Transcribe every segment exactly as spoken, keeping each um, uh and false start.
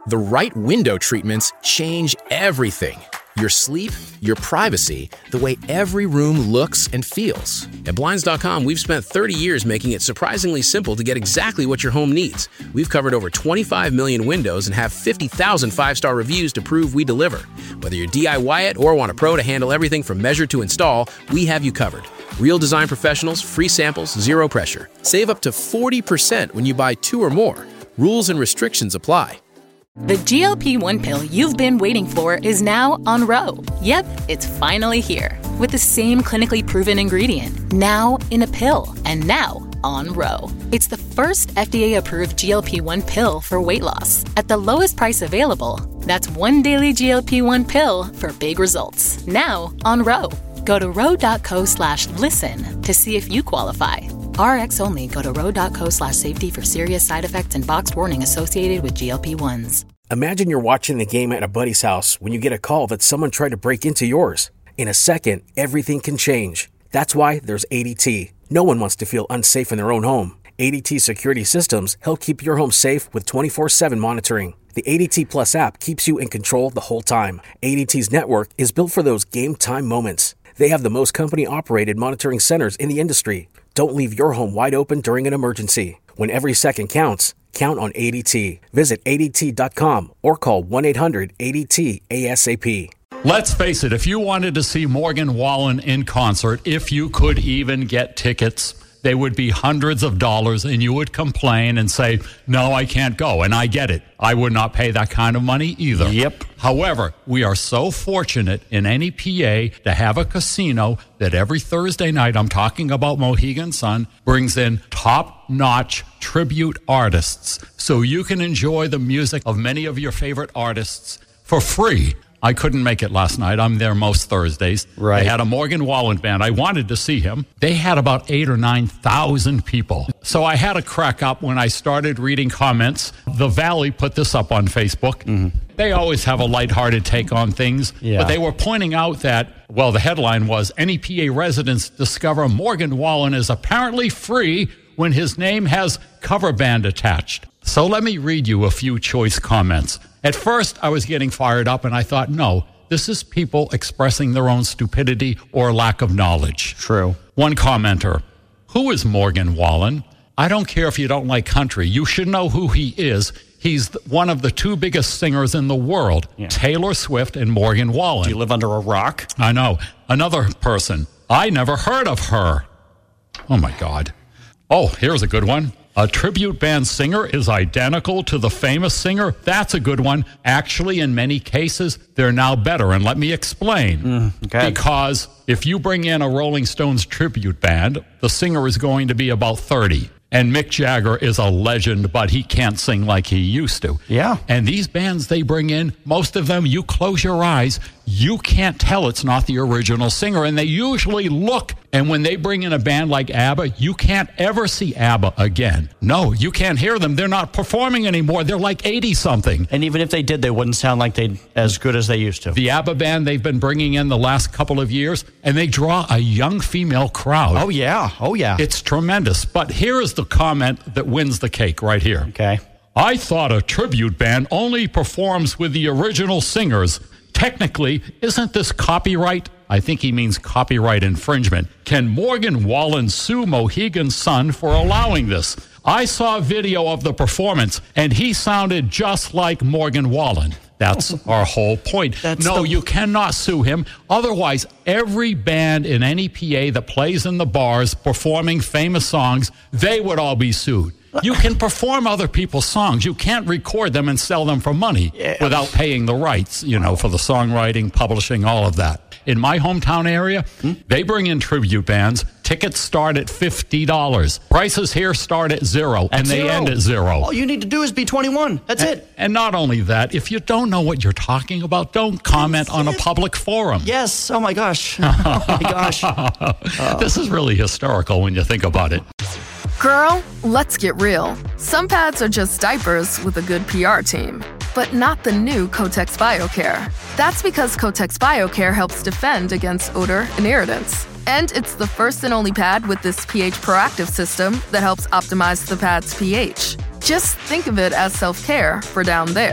The right window treatments change everything. Your sleep, your privacy, the way every room looks and feels. At Blinds dot com, we've spent thirty years making it surprisingly simple to get exactly what your home needs. We've covered over twenty-five million windows and have fifty thousand five-star reviews to prove we deliver. Whether you're D I Y it or want a pro to handle everything from measure to install, we have you covered. Real design professionals, free samples, zero pressure. Save up to forty percent when you buy two or more. Rules and restrictions apply. The G L P one pill you've been waiting for is now on Ro. Yep, it's finally here. With the same clinically proven ingredient, now in a pill, and now on Ro. It's the first F D A-approved G L P one pill for weight loss at the lowest price available. That's one daily G L P one pill for big results. Now on Ro. Go to ro.co slash listen to see if you qualify. R X only. Go to ro.co slash safety for serious side effects and boxed warning associated with G L P ones. Imagine you're watching the game at a buddy's house when you get a call that someone tried to break into yours. In a second, everything can change. That's why there's A D T. No one wants to feel unsafe in their own home. A D T security systems help keep your home safe with twenty-four seven monitoring. The A D T Plus app keeps you in control the whole time. A D T's network is built for those game time moments. They have the most company-operated monitoring centers in the industry. Don't leave your home wide open during an emergency. When every second counts, count on A D T. Visit A D T dot com or call one eight hundred A D T A S A P. Let's face it, if you wanted to see Morgan Wallen in concert, if you could even get tickets, they would be hundreds of dollars, and you would complain and say, no, I can't go. And I get it. I would not pay that kind of money either. Yep. However, we are so fortunate in N E P A to have a casino that every Thursday night, I'm talking about Mohegan Sun, brings in top-notch tribute artists so you can enjoy the music of many of your favorite artists for free. I couldn't make it last night. I'm there most Thursdays. Right. They had a Morgan Wallen band. I wanted to see him. They had about eight or nine thousand people. So I had to crack up when I started reading comments. The Valley put this up on Facebook. Mm-hmm. They always have a lighthearted take on things. Yeah. But they were pointing out that, well, the headline was, N E P A residents discover Morgan Wallen is apparently free when his name has cover band attached. So let me read you a few choice comments. At first, I was getting fired up, and I thought, no, this is people expressing their own stupidity or lack of knowledge. True. One commenter, who is Morgan Wallen? I don't care if you don't like country. You should know who he is. He's one of the two biggest singers in the world, yeah. Taylor Swift and Morgan Wallen. Do you live under a rock? I know. Another person, I never heard of her. Oh, my God. Oh, here's a good one. A tribute band singer is identical to the famous singer. That's a good one. Actually, in many cases, they're now better. And let me explain. Mm, okay. Because if you bring in a Rolling Stones tribute band, the singer is going to be about thirty. And Mick Jagger is a legend, but he can't sing like he used to. Yeah. And these bands they bring in, most of them, you close your eyes, you can't tell it's not the original singer. And they usually look, and when they bring in a band like ABBA, you can't ever see ABBA again. No, you can't hear them. They're not performing anymore. They're like eighty-something. And even if they did, they wouldn't sound like they as good as they used to. The ABBA band they've been bringing in the last couple of years, and they draw a young female crowd. Oh, yeah. Oh, yeah. It's tremendous. But here is the comment that wins the cake right here. Okay. I thought a tribute band only performs with the original singers. Technically, isn't this copyright? I think he means copyright infringement. Can Morgan Wallen sue Mohegan Sun for allowing this? I saw a video of the performance, and he sounded just like Morgan Wallen. That's our whole point. That's no, the... you cannot sue him. Otherwise, every band in N E P A that plays in the bars performing famous songs, they would all be sued. You can perform other people's songs. You can't record them and sell them for money yeah. without paying the rights, you know, for the songwriting, publishing, all of that. In my hometown area, hmm? they bring in tribute bands. Tickets start at fifty dollars. Prices here start at zero, at and they zero. end at zero. All you need to do is be twenty-one. That's and, it. And not only that, if you don't know what you're talking about, don't comment on a public forum. Yes. Oh, my gosh. Oh, my gosh. Oh. This is really hysterical when you think about it. Girl, let's get real. Some pads are just diapers with a good P R team, but not the new Kotex BioCare. That's because Kotex BioCare helps defend against odor and irritants. And it's the first and only pad with this pH proactive system that helps optimize the pad's pH. Just think of it as self-care for down there.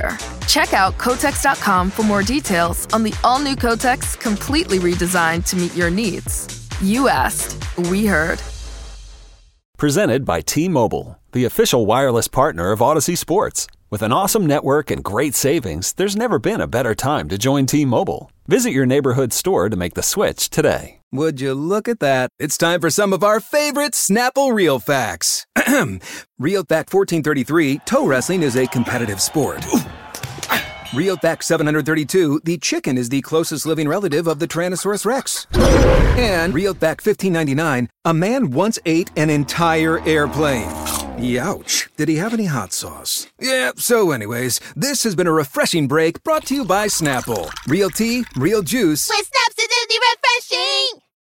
Check out Kotex dot com for more details on the all-new Kotex, completely redesigned to meet your needs. You asked, we heard. Presented by T-Mobile, the official wireless partner of Odyssey Sports. With an awesome network and great savings, there's never been a better time to join T-Mobile. Visit your neighborhood store to make the switch today. Would you look at that? It's time for some of our favorite Snapple Real Facts. Real Fact fourteen thirty-three, toe wrestling is a competitive sport. Real Fact seven hundred thirty-two, the chicken is the closest living relative of the Tyrannosaurus Rex. And Real Fact fifteen ninety-nine, a man once ate an entire airplane. Youch. Did he have any hot sauce? Yeah, so anyways, this has been a refreshing break brought to you by Snapple. Real tea, real juice. With Snap's acidity refreshing!